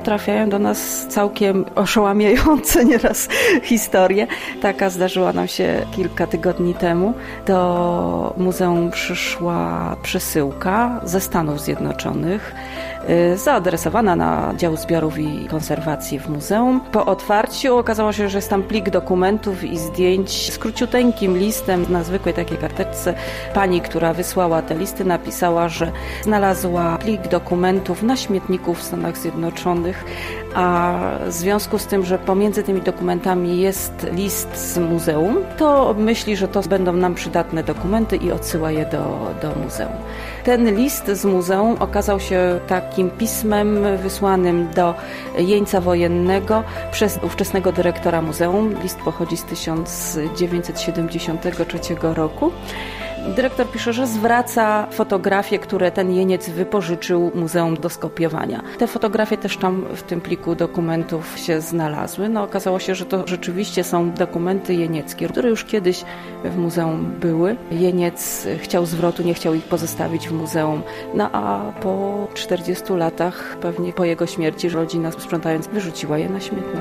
trafiają do nas całkiem oszałamiające nieraz historie. Taka zdarzyła nam się kilka tygodni temu. Do muzeum przyszła przesyłka ze Stanów Zjednoczonych, zaadresowana na dział zbiorów i konserwacji w muzeum. Po otwarciu okazało się, że jest tam plik dokumentów i zdjęć z króciuteńkim listem na zwykłej takiej karteczce. Pani, która wysłała te listy, napisała, że znalazła plik dokumentów na śmietniku w Stanach Zjednoczonych, a w związku z tym, że pomiędzy tymi dokumentami jest list z muzeum, to myśli, że to będą nam przydatne dokumenty i odsyła je do muzeum. Ten list z muzeum okazał się takim pismem wysłanym do jeńca wojennego przez ówczesnego dyrektora muzeum. List pochodzi z 1973 roku. Dyrektor pisze, że zwraca fotografie, które ten jeniec wypożyczył muzeum do skopiowania. Te fotografie też tam w tym pliku dokumentów się znalazły. Okazało się, że to rzeczywiście są dokumenty jenieckie, które już kiedyś w muzeum były. Jeniec chciał zwrotu, nie chciał ich pozostawić w muzeum. A po 40 latach, pewnie po jego śmierci, rodzina sprzątając wyrzuciła je na śmietnik.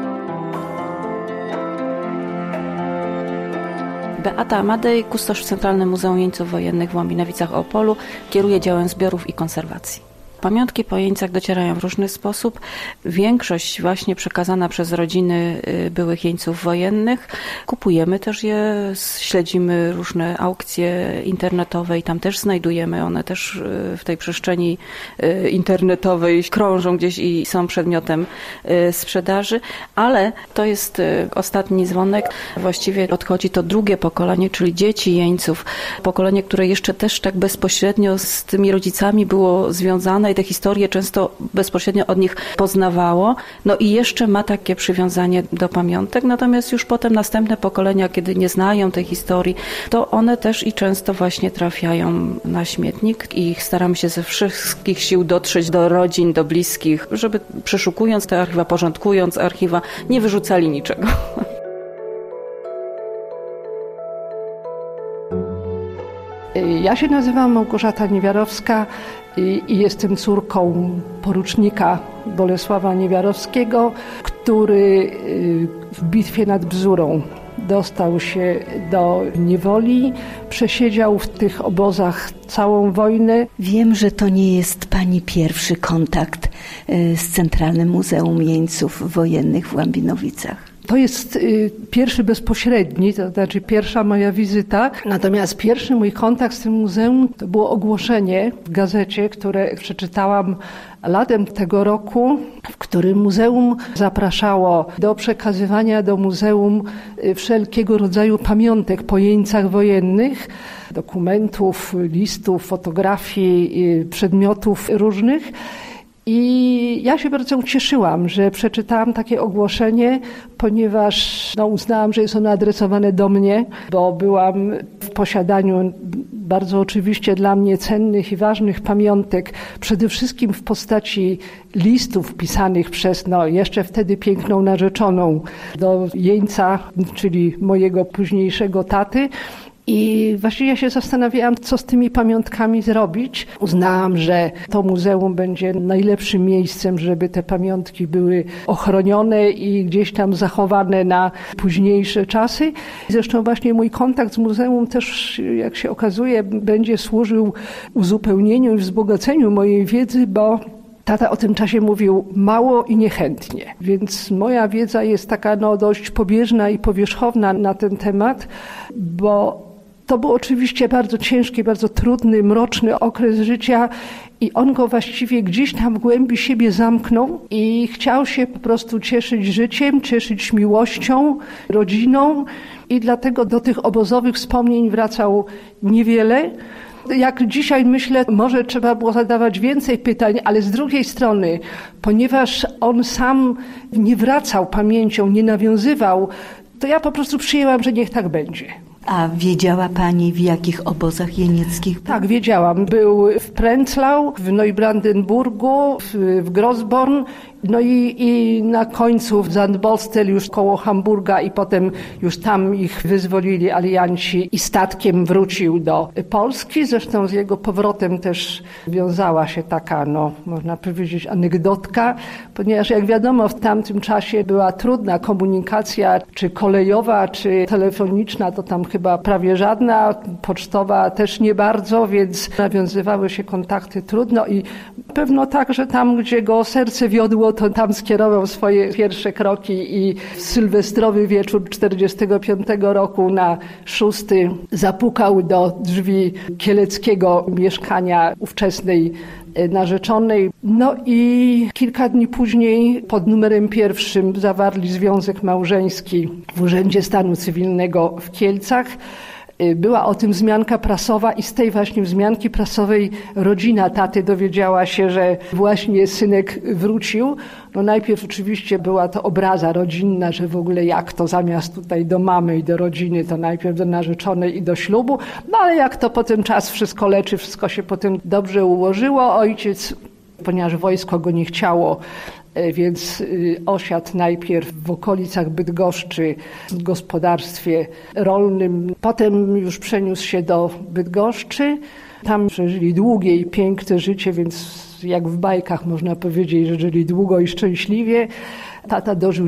Beata Amadej, kustosz w Centralnym Muzeum Jeńców Wojennych w Łambinowicach-Opolu, kieruje działem zbiorów i konserwacji. Pamiątki po jeńcach docierają w różny sposób. Większość właśnie przekazana przez rodziny byłych jeńców wojennych. Kupujemy też je, śledzimy różne aukcje internetowe i tam też znajdujemy. One też w tej przestrzeni internetowej krążą gdzieś i są przedmiotem sprzedaży. Ale to jest ostatni dzwonek. Właściwie odchodzi to drugie pokolenie, czyli dzieci jeńców. Pokolenie, które jeszcze też tak bezpośrednio z tymi rodzicami było związane i te historie często bezpośrednio od nich poznawało. I jeszcze ma takie przywiązanie do pamiątek. Natomiast już potem następne pokolenia, kiedy nie znają tej historii, to one też i często właśnie trafiają na śmietnik i staramy się ze wszystkich sił dotrzeć do rodzin, do bliskich, żeby przeszukując te archiwa, porządkując archiwa, nie wyrzucali niczego. Ja się nazywam Małgorzata Niewiarowska i jestem córką porucznika Bolesława Niewiarowskiego, który w bitwie nad Bzurą dostał się do niewoli, przesiedział w tych obozach całą wojnę. Wiem, że to nie jest pani pierwszy kontakt z Centralnym Muzeum Jeńców Wojennych w Łambinowicach. To jest pierwszy bezpośredni, to znaczy pierwsza moja wizyta. Natomiast pierwszy mój kontakt z tym muzeum to było ogłoszenie w gazecie, które przeczytałam latem tego roku, w którym muzeum zapraszało do przekazywania do muzeum wszelkiego rodzaju pamiątek po jeńcach wojennych, dokumentów, listów, fotografii, przedmiotów różnych. I ja się bardzo ucieszyłam, że przeczytałam takie ogłoszenie, ponieważ uznałam, że jest ono adresowane do mnie, bo byłam w posiadaniu bardzo oczywiście dla mnie cennych i ważnych pamiątek, przede wszystkim w postaci listów pisanych przez jeszcze wtedy piękną narzeczoną do jeńca, czyli mojego późniejszego taty. I właściwie ja się zastanawiałam, co z tymi pamiątkami zrobić. Uznałam, że to muzeum będzie najlepszym miejscem, żeby te pamiątki były ochronione i gdzieś tam zachowane na późniejsze czasy. Zresztą właśnie mój kontakt z muzeum też, jak się okazuje, będzie służył uzupełnieniu i wzbogaceniu mojej wiedzy, bo tata o tym czasie mówił mało i niechętnie, więc moja wiedza jest taka dość pobieżna i powierzchowna na ten temat, bo to był oczywiście bardzo ciężki, bardzo trudny, mroczny okres życia i on go właściwie gdzieś tam w głębi siebie zamknął i chciał się po prostu cieszyć życiem, cieszyć miłością, rodziną i dlatego do tych obozowych wspomnień wracał niewiele. Jak dzisiaj myślę, może trzeba było zadawać więcej pytań, ale z drugiej strony, ponieważ on sam nie wracał pamięcią, nie nawiązywał, to ja po prostu przyjęłam, że niech tak będzie. A wiedziała pani, w jakich obozach jenieckich był? Tak, wiedziałam. Był w Prenzlau, w Neubrandenburgu, w Grossborn, no i na końcu w Zandbostel, już koło Hamburga, i potem już tam ich wyzwolili alianci i statkiem wrócił do Polski. Zresztą z jego powrotem też wiązała się taka, można powiedzieć, anegdotka, ponieważ jak wiadomo, w tamtym czasie była trudna komunikacja, czy kolejowa, czy telefoniczna, to tam chyba prawie żadna, pocztowa też nie bardzo, więc nawiązywały się kontakty trudno i pewno tak, że tam, gdzie go serce wiodło, to tam skierował swoje pierwsze kroki i w sylwestrowy wieczór 1945 roku na 6 zapukał do drzwi kieleckiego mieszkania ówczesnej narzeczonej. No i kilka dni później pod numerem 1 zawarli związek małżeński w Urzędzie Stanu Cywilnego w Kielcach. Była o tym wzmianka prasowa i z tej właśnie wzmianki prasowej rodzina taty dowiedziała się, że właśnie synek wrócił. No najpierw oczywiście była to obraza rodzinna, że w ogóle jak to zamiast tutaj do mamy i do rodziny, to najpierw do narzeczonej i do ślubu. No ale jak to potem czas wszystko leczy, wszystko się potem dobrze ułożyło. Ojciec, ponieważ wojsko go nie chciało, więc osiadł najpierw w okolicach Bydgoszczy w gospodarstwie rolnym. Potem już przeniósł się do Bydgoszczy. Tam przeżyli długie i piękne życie, więc jak w bajkach można powiedzieć, że żyli długo i szczęśliwie. Tata dożył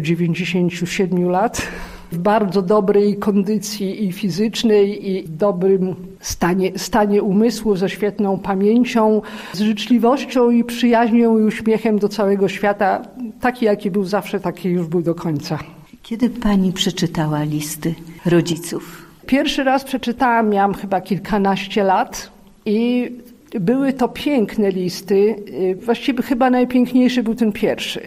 97 lat. W bardzo dobrej kondycji i fizycznej, i dobrym stanie umysłu, ze świetną pamięcią, z życzliwością i przyjaźnią i uśmiechem do całego świata. Taki, jaki był zawsze, taki już był do końca. Kiedy pani przeczytała listy rodziców? Pierwszy raz przeczytałam, miałam chyba kilkanaście lat i były to piękne listy. Właściwie chyba najpiękniejszy był ten pierwszy.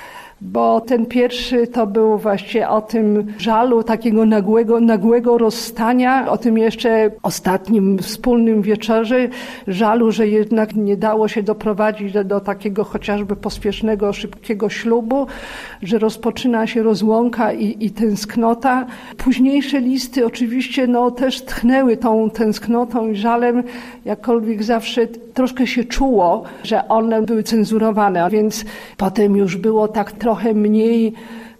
Bo ten pierwszy to był właśnie o tym żalu, takiego nagłego rozstania, o tym jeszcze ostatnim wspólnym wieczorze, żalu, że jednak nie dało się doprowadzić do takiego chociażby pospiesznego, szybkiego ślubu, że rozpoczyna się rozłąka i tęsknota. Późniejsze listy oczywiście też tchnęły tą tęsknotą i żalem, jakkolwiek zawsze troszkę się czuło, że one były cenzurowane, a więc potem już było tak trochę mniej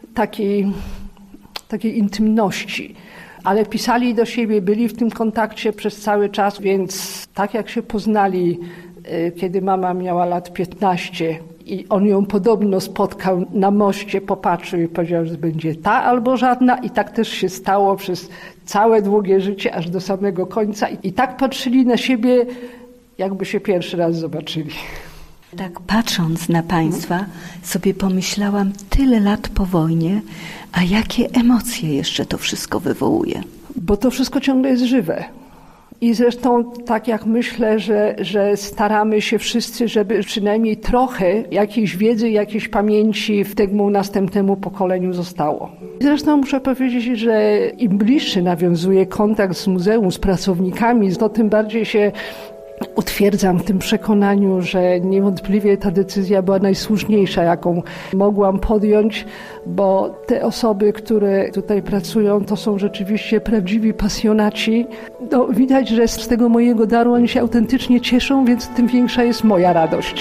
takiej intymności. Ale pisali do siebie, byli w tym kontakcie przez cały czas, więc tak jak się poznali, kiedy mama miała lat 15 i on ją podobno spotkał na moście, popatrzył i powiedział, że będzie ta albo żadna, i tak też się stało przez całe długie życie, aż do samego końca. I tak patrzyli na siebie, jakby się pierwszy raz zobaczyli. Tak patrząc na państwa, sobie pomyślałam, tyle lat po wojnie, a jakie emocje jeszcze to wszystko wywołuje? Bo to wszystko ciągle jest żywe. I zresztą tak jak myślę, że staramy się wszyscy, żeby przynajmniej trochę jakiejś wiedzy, jakiejś pamięci w temu następnemu pokoleniu zostało. Zresztą muszę powiedzieć, że im bliższy nawiązuje kontakt z muzeum, z pracownikami, to tym bardziej się utwierdzam w tym przekonaniu, że niewątpliwie ta decyzja była najsłuszniejsza, jaką mogłam podjąć, bo te osoby, które tutaj pracują, to są rzeczywiście prawdziwi pasjonaci. Widać, że z tego mojego daru oni się autentycznie cieszą, więc tym większa jest moja radość.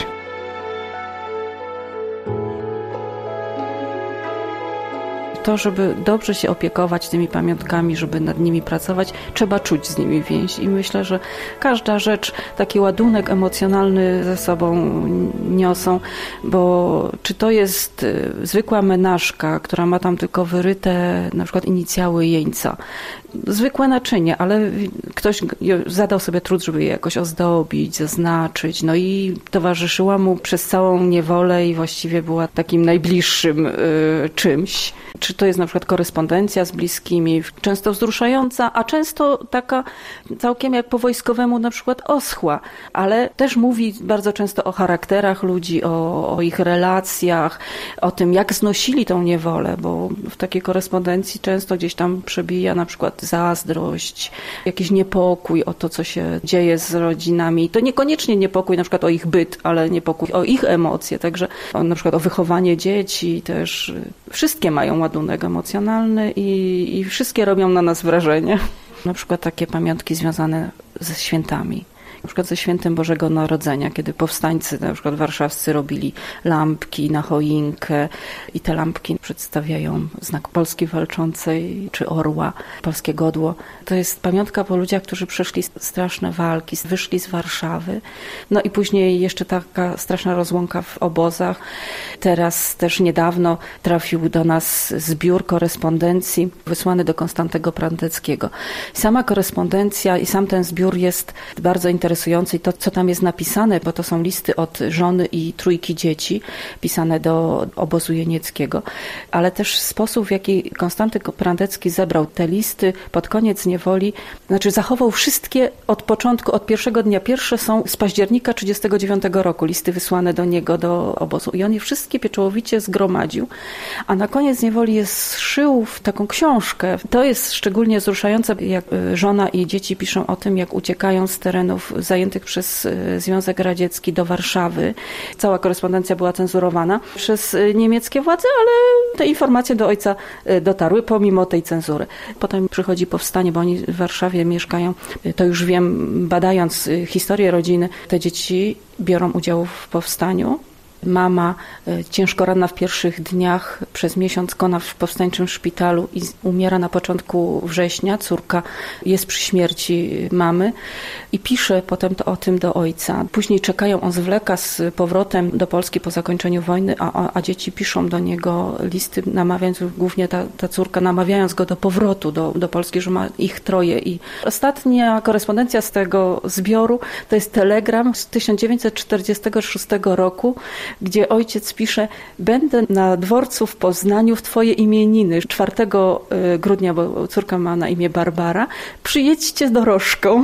To, żeby dobrze się opiekować tymi pamiątkami, żeby nad nimi pracować, trzeba czuć z nimi więź. I myślę, że każda rzecz, taki ładunek emocjonalny ze sobą niosą, bo czy to jest zwykła menażka, która ma tam tylko wyryte na przykład inicjały jeńca, zwykłe naczynie, ale ktoś zadał sobie trud, żeby je jakoś ozdobić, zaznaczyć, no i towarzyszyła mu przez całą niewolę i właściwie była takim najbliższym czymś. Czy to jest na przykład korespondencja z bliskimi, często wzruszająca, a często taka całkiem jak po wojskowemu na przykład oschła, ale też mówi bardzo często o charakterach ludzi, o ich relacjach, o tym jak znosili tą niewolę, bo w takiej korespondencji często gdzieś tam przebija na przykład zazdrość, jakiś niepokój o to, co się dzieje z rodzinami. I to niekoniecznie niepokój na przykład o ich byt, ale niepokój o ich emocje, także na przykład o wychowanie dzieci też. Wszystkie mają ładunek emocjonalny i wszystkie robią na nas wrażenie. Na przykład takie pamiątki związane ze świętami. Na przykład ze świętem Bożego Narodzenia, kiedy powstańcy na przykład warszawscy robili lampki na choinkę i te lampki przedstawiają znak Polski Walczącej czy orła, polskie godło. To jest pamiątka po ludziach, którzy przeszli straszne walki, wyszli z Warszawy. No i później jeszcze taka straszna rozłąka w obozach. Teraz też niedawno trafił do nas zbiór korespondencji wysłany do Konstantego Prandeckiego. Sama korespondencja i sam ten zbiór jest bardzo interesujący i to, co tam jest napisane, bo to są listy od żony i 3 dzieci pisane do obozu jenieckiego, ale też sposób, w jaki Konstanty Prandecki zebrał te listy pod koniec niewoli, znaczy zachował wszystkie od początku, od pierwszego dnia. Pierwsze są z października 1939 roku, listy wysłane do niego do obozu i on je wszystkie pieczołowicie zgromadził, a na koniec niewoli je zszył w taką książkę. To jest szczególnie wzruszające, jak żona i dzieci piszą o tym, jak uciekają z terenów zajętych przez Związek Radziecki do Warszawy. Cała korespondencja była cenzurowana przez niemieckie władze, ale te informacje do ojca dotarły pomimo tej cenzury. Potem przychodzi powstanie, bo oni w Warszawie mieszkają. To już wiem, badając historię rodziny, te dzieci biorą udział w powstaniu. Mama ciężko ranna w pierwszych dniach, przez miesiąc kona w powstańczym szpitalu i umiera na początku września. Córka jest przy śmierci mamy i pisze potem to o tym do ojca. Później czekają, on zwleka z powrotem do Polski po zakończeniu wojny, a dzieci piszą do niego listy, namawiając, głównie ta córka, namawiając go do powrotu do Polski, że ma ich 3. I ostatnia korespondencja z tego zbioru to jest telegram z 1946 roku, gdzie ojciec pisze: będę na dworcu w Poznaniu w twoje imieniny 4 grudnia, bo córka ma na imię Barbara, przyjedźcie dorożką.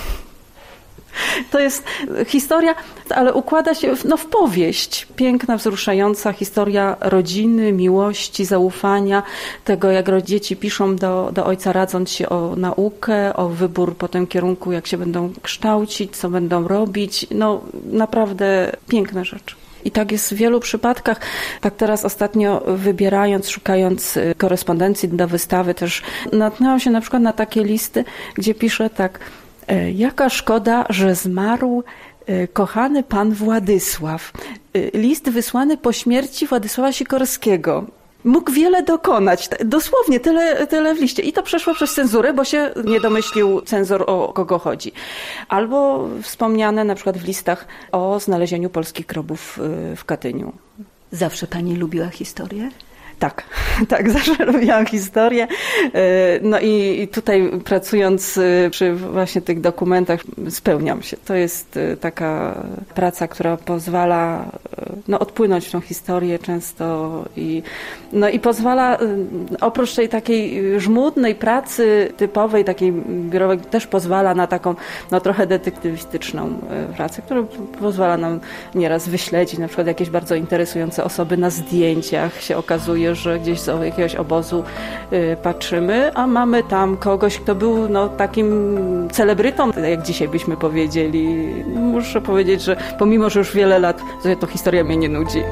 To jest historia, ale układa się w powieść. Piękna, wzruszająca historia rodziny, miłości, zaufania, tego jak dzieci piszą do ojca, radząc się o naukę, o wybór potem kierunku, jak się będą kształcić, co będą robić. No naprawdę piękne rzeczy. I tak jest w wielu przypadkach. Tak teraz ostatnio wybierając, szukając korespondencji do wystawy też natknęłam się na przykład na takie listy, gdzie pisze tak: jaka szkoda, że zmarł kochany pan Władysław. List wysłany po śmierci Władysława Sikorskiego. Mógł wiele dokonać, dosłownie tyle w liście. I to przeszło przez cenzurę, bo się nie domyślił cenzor, o kogo chodzi. Albo wspomniane na przykład w listach o znalezieniu polskich grobów w Katyniu. Zawsze pani lubiła historię? Tak, zawsze lubiłam historię. No i tutaj pracując przy właśnie tych dokumentach spełniam się. To jest taka praca, która pozwala odpłynąć w tą historię często i pozwala oprócz tej takiej żmudnej pracy typowej, takiej biurowej, też pozwala na taką trochę detektywistyczną pracę, która pozwala nam nieraz wyśledzić na przykład jakieś bardzo interesujące osoby na zdjęciach. Się okazuje, że gdzieś z jakiegoś obozu patrzymy, a mamy tam kogoś, kto był takim celebrytą, jak dzisiaj byśmy powiedzieli. Muszę powiedzieć, że pomimo, że już wiele lat, to historia mnie nie nudzi.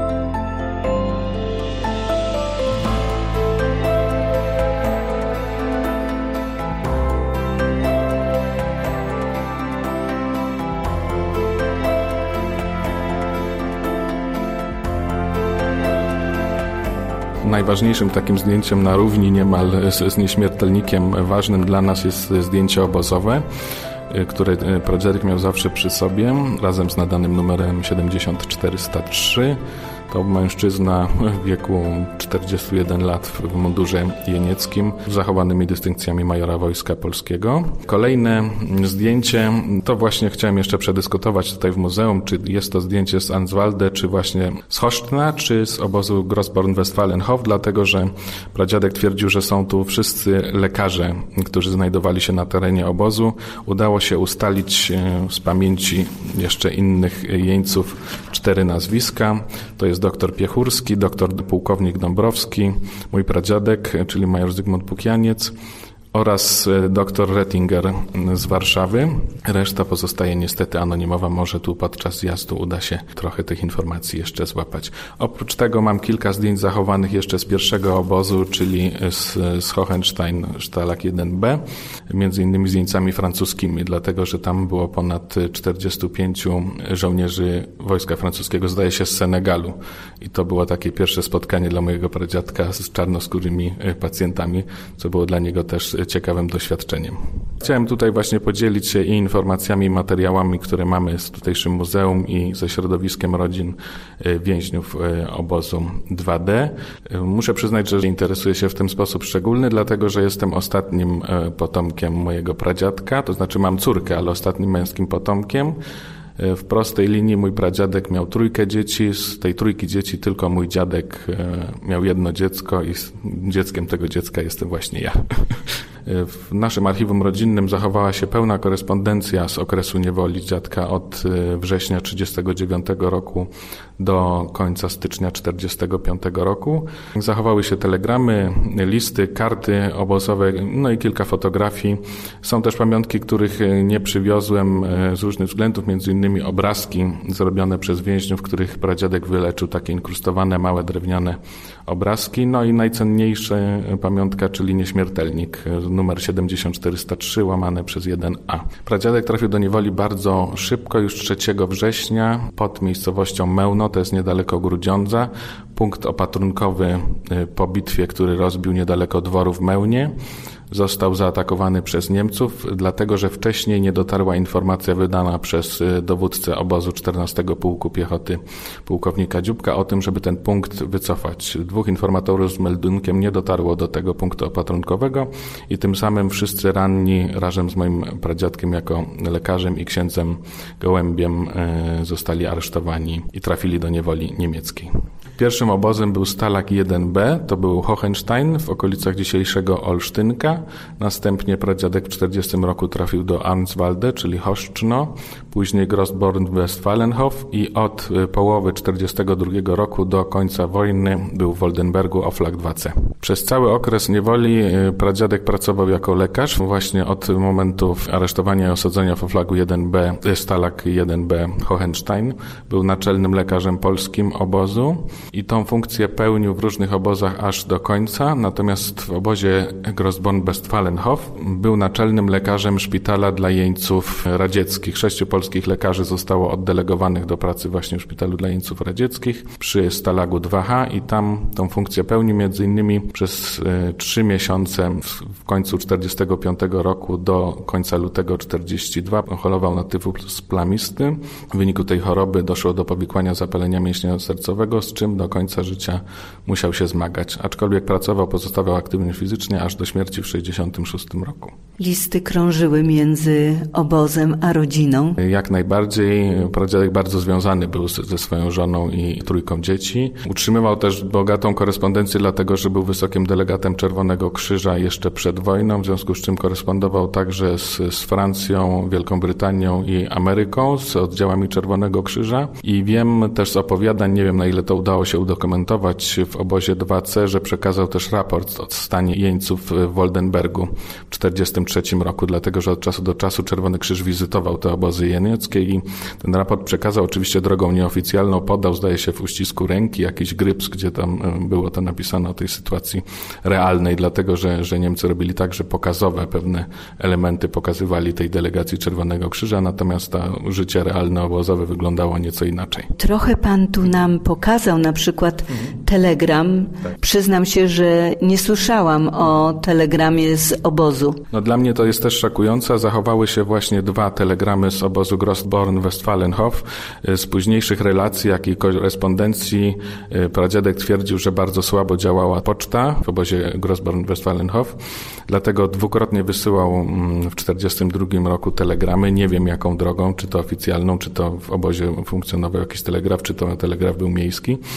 Najważniejszym takim zdjęciem na równi niemal z nieśmiertelnikiem ważnym dla nas jest zdjęcie obozowe, które pradziadek miał zawsze przy sobie, razem z nadanym numerem 70403. To mężczyzna w wieku 41 lat w mundurze jenieckim, z zachowanymi dystynkcjami majora Wojska Polskiego. Kolejne zdjęcie, to właśnie chciałem jeszcze przedyskutować tutaj w muzeum, czy jest to zdjęcie z Answalde, czy właśnie z Chosztna, czy z obozu Grossborn-Westfalenhof, dlatego że pradziadek twierdził, że są tu wszyscy lekarze, którzy znajdowali się na terenie obozu. Udało się ustalić z pamięci jeszcze innych jeńców 4 nazwiska. To jest doktor Piechurski, doktor pułkownik Dąbrowski, mój pradziadek, czyli major Zygmunt Pukianiec, oraz dr Rettinger z Warszawy. Reszta pozostaje niestety anonimowa. Może tu podczas zjazdu uda się trochę tych informacji jeszcze złapać. Oprócz tego mam kilka zdjęć zachowanych jeszcze z pierwszego obozu, czyli z Hohenstein Stalag 1B, między innymi zdjęciami francuskimi, dlatego że tam było ponad 45 żołnierzy wojska francuskiego, zdaje się z Senegalu. I to było takie pierwsze spotkanie dla mojego pradziadka z czarnoskórymi pacjentami, co było dla niego też ciekawym doświadczeniem. Chciałem tutaj właśnie podzielić się i informacjami, i materiałami, które mamy z tutejszym muzeum i ze środowiskiem rodzin więźniów obozu 2D. Muszę przyznać, że interesuję się w ten sposób szczególny, dlatego że jestem ostatnim potomkiem mojego pradziadka, to znaczy mam córkę, ale ostatnim męskim potomkiem. W prostej linii mój pradziadek miał 3 dzieci, z tej 3 dzieci tylko mój dziadek miał 1 dziecko i dzieckiem tego dziecka jestem właśnie ja. W naszym archiwum rodzinnym zachowała się pełna korespondencja z okresu niewoli dziadka od września 1939 roku do końca stycznia 1945 roku. Zachowały się telegramy, listy, karty obozowe, no i kilka fotografii. Są też pamiątki, których nie przywiozłem z różnych względów, między innymi obrazki zrobione przez więźniów, których pradziadek wyleczył, takie inkrustowane, małe, drewniane obrazki. No i najcenniejsza pamiątka, czyli nieśmiertelnik, numer 7403 łamane przez 1A. Pradziadek trafił do niewoli bardzo szybko, już 3 września pod miejscowością Mełno, to jest niedaleko Grudziądza, punkt opatrunkowy po bitwie, który rozbił niedaleko dworu w Mełnie. Został zaatakowany przez Niemców, dlatego że wcześniej nie dotarła informacja wydana przez dowódcę obozu 14 Pułku Piechoty pułkownika Dzióbka o tym, żeby ten punkt wycofać. 2 informatorów z meldunkiem nie dotarło do tego punktu opatrunkowego i tym samym wszyscy ranni razem z moim pradziadkiem jako lekarzem i księdzem Gołębiem zostali aresztowani i trafili do niewoli niemieckiej. Pierwszym obozem był Stalag 1B, to był Hohenstein w okolicach dzisiejszego Olsztynka. Następnie pradziadek w 1940 roku trafił do Arnswalde, czyli Hoszczno, później Grossborn-Westfalenhof i od połowy 1942 roku do końca wojny był w Woldenbergu Oflag 2C. Przez cały okres niewoli pradziadek pracował jako lekarz. Właśnie od momentu aresztowania i osadzenia w Oflagu 1B, Stalag 1B Hohenstein, był naczelnym lekarzem polskim obozu i tą funkcję pełnił w różnych obozach aż do końca, natomiast w obozie Grossborn-Westfalenhof był naczelnym lekarzem szpitala dla jeńców radzieckich. 6 polskich lekarzy zostało oddelegowanych do pracy właśnie w szpitalu dla jeńców radzieckich przy Stalagu 2H i tam tą funkcję pełnił między innymi przez 3 miesiące w końcu 1945 roku do końca lutego 1942 chorował na tyfus plamisty. W wyniku tej choroby doszło do powikłania zapalenia mięśnia sercowego, z czym do końca życia musiał się zmagać. Aczkolwiek pracował, pozostawał aktywny fizycznie aż do śmierci w 1966 roku. Listy krążyły między obozem a rodziną? Jak najbardziej. Pradziadek bardzo związany był ze swoją żoną i 3 dzieci. Utrzymywał też bogatą korespondencję, dlatego że był wysokim delegatem Czerwonego Krzyża jeszcze przed wojną, w związku z czym korespondował także z Francją, Wielką Brytanią i Ameryką, z oddziałami Czerwonego Krzyża. I wiem też z opowiadań, nie wiem na ile to udało się udokumentować w obozie 2C, że przekazał też raport o stanie jeńców w Woldenbergu w 1943 roku, dlatego że od czasu do czasu Czerwony Krzyż wizytował te obozy jenieckie i ten raport przekazał oczywiście drogą nieoficjalną, podał, zdaje się, w uścisku ręki jakiś gryps, gdzie tam było to napisane o tej sytuacji realnej, dlatego że Niemcy robili tak, że pokazowe pewne elementy pokazywali tej delegacji Czerwonego Krzyża, natomiast to życie realne obozowe wyglądało nieco inaczej. Trochę pan tu nam pokazał na przykład telegram. Tak. Przyznam się, że nie słyszałam o telegramie z obozu. No dla mnie to jest też szokujące. Zachowały się właśnie 2 telegramy z obozu Grossborn-Westfalenhof. Z późniejszych relacji, jak i korespondencji pradziadek twierdził, że bardzo słabo działała poczta w obozie Grossborn-Westfalenhof. Dlatego 2-krotnie wysyłał w 1942 roku telegramy. Nie wiem jaką drogą, czy to oficjalną, czy to w obozie funkcjonował jakiś telegraf, czy to telegraf był miejski.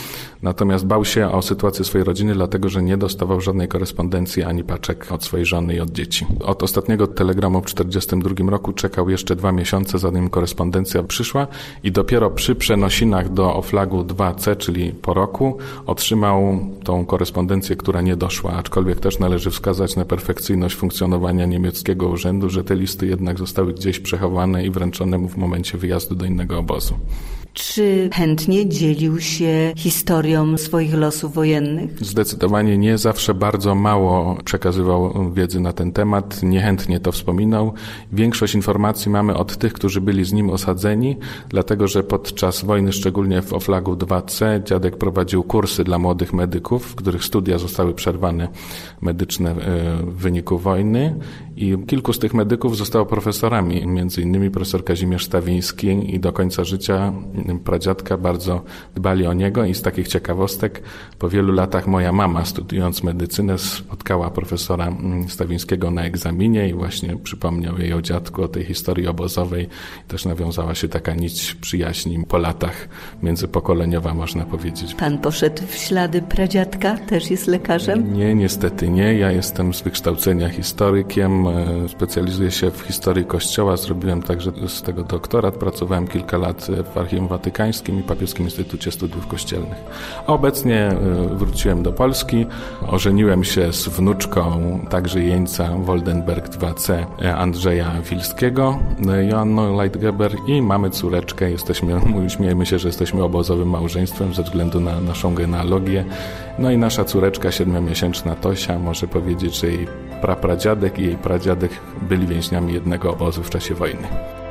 Natomiast bał się o sytuację swojej rodziny, dlatego że nie dostawał żadnej korespondencji ani paczek od swojej żony i od dzieci. Od ostatniego telegramu w 1942 roku czekał jeszcze 2 miesiące, zanim korespondencja przyszła i dopiero przy przenosinach do Oflagu 2C, czyli po roku, otrzymał tą korespondencję, która nie doszła, aczkolwiek też należy wskazać na perfekcyjność funkcjonowania niemieckiego urzędu, że te listy jednak zostały gdzieś przechowane i wręczone mu w momencie wyjazdu do innego obozu. Czy chętnie dzielił się historią swoich losów wojennych? Zdecydowanie nie, zawsze bardzo mało przekazywał wiedzy na ten temat, niechętnie to wspominał. Większość informacji mamy od tych, którzy byli z nim osadzeni, dlatego że podczas wojny, szczególnie w Oflagu 2C, dziadek prowadził kursy dla młodych medyków, w których studia zostały przerwane medyczne w wyniku wojny i kilku z tych medyków zostało profesorami, między innymi profesor Kazimierz Stawiński i do końca życia pradziadka bardzo dbali o niego i z takich ciekawostek po wielu latach moja mama, studiując medycynę, spotkała profesora Stawińskiego na egzaminie i właśnie przypomniał jej o dziadku, o tej historii obozowej. Też nawiązała się taka nić przyjaźni po latach międzypokoleniowa, można powiedzieć. Pan poszedł w ślady pradziadka? Też jest lekarzem? Nie, niestety nie. Ja jestem z wykształcenia historykiem, specjalizuję się w historii Kościoła, zrobiłem także z tego doktorat, pracowałem kilka lat w Archiwum Watykańskim i Papieskim Instytucie Studiów Kościelnych. A obecnie wróciłem do Polski, ożeniłem się z wnuczką także jeńca Woldenberg 2C Andrzeja Wilskiego, Joanną Leitgeber i mamy córeczkę. Śmiejemy się, że jesteśmy obozowym małżeństwem ze względu na naszą genealogię. No i nasza córeczka 7-miesięczna Tosia może powiedzieć, że jej prapradziadek i jej pradziadek byli więźniami jednego obozu w czasie wojny.